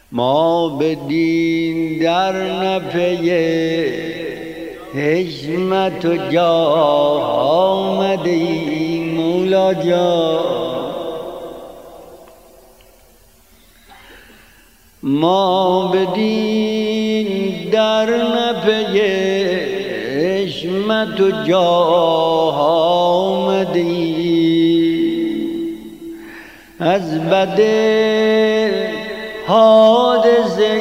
ما به دین در نفی حشمت و جاه آمده ایم مولا جان. ما به دین در نفی حشمت و جاه آمده ایم، از بد حادثه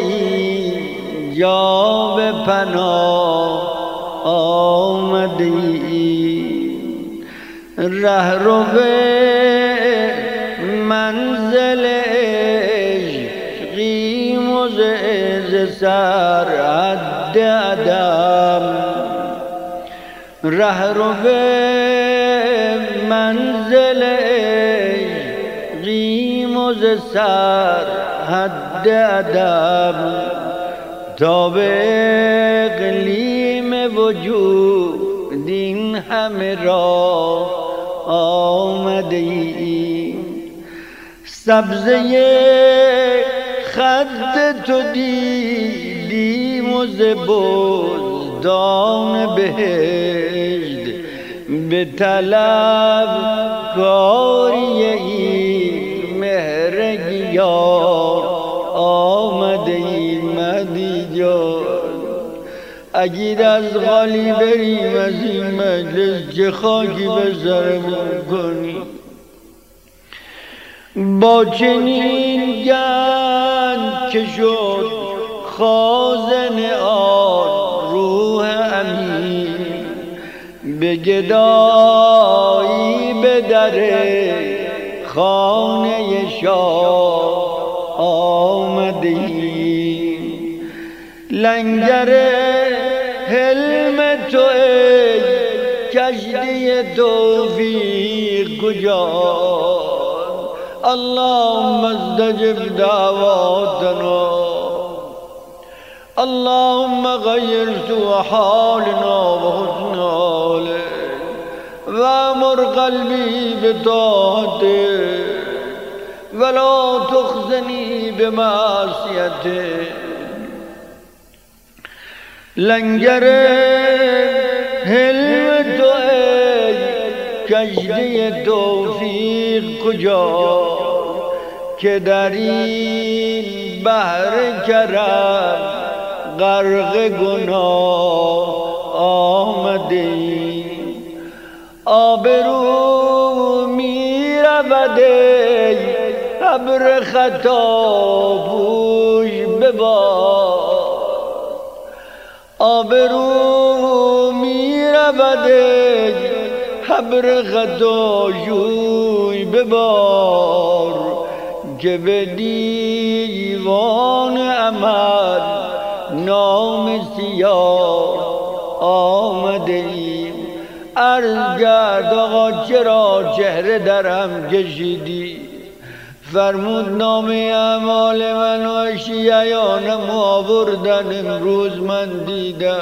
جا به پناه آمده ایم، ره رو به منزل عشقیم و ز سر حد عدم، ره رو به منزل عشقیم و ز سر حد عدم، تا به اقلیم وجود این همه را آمده ایم، سبزه خد تو دیدیم و ز بزدان بهشت به طلب کاری این مهر گیاه آمده ایم. مهدی جان اگه از غالی بریم از این مجلس چه خاکی به سرمون کنی، با چنین گنج که شد خازن آن روح امین، به گدایی به در خانه شاه آمده ایم، لنگر حلم تو ای کشتی توفیق کجا، اللهم استجب دعواتنا، اللهم غير سوء حالنا وحسن حاله وامر قلبي بطاعته ولا تخزني بمعصيته. لنگر حلم تو ای کشتی توفیق کجا، که در این بحر کرم غرق گناه آمده ایم، آبرو می رود ای ابر خطا پوش ببار، آبرو می رود ای ابر خطا جوی ببار، که به دیوان عمل نام سیاه آمده ایم. عرض کرد آقا چرا چهره درهم کشیدی، فرمود نام اعمال من و شیعیانم آوردن، امروز من دیدم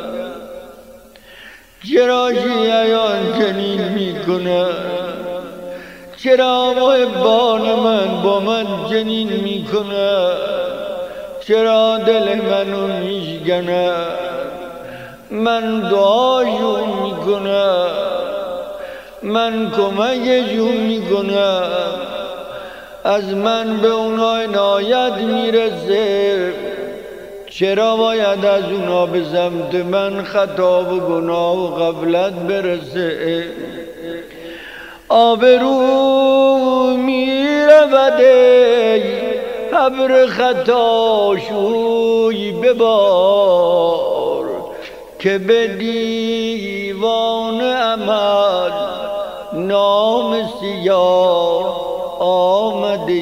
چرا شیعیان چنین میکنن، چرا محبان من با من چنین میکنن، چرا دل منو میشکنن، من دعاشون میکنم، من کمکشون میکنم، از من به اونا عنایت میرسه، چرا باید از اونا به سمت من خطا و گناه و غفلت برسه، آبرو میرود ای ابر خطا شوی ببار، که به دیوان عمل نام سیاه آمده.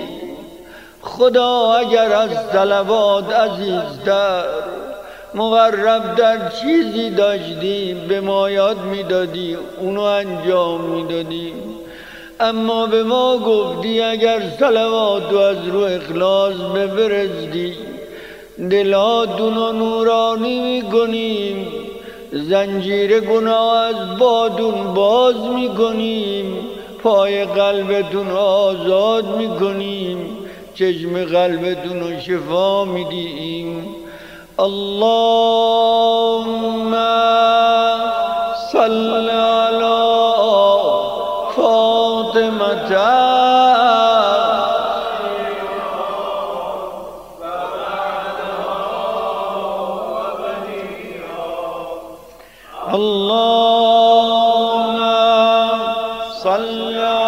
خدا اگر از صلوات عزیزتر مقرب در چیزی داشتیم به ما یاد میدادی، اونو انجام میدادیم، اما به ما گفتی اگر صلواتو از رو اخلاص بفرستی دلاتونو نورانی میکنیم، زنجیر گناه از بادون باز میکنیم، پای قلبتون آزاد میکنیم، چشم قلبتون رو شفا میدیم. اللهم صل علی فاطمه اللهم صل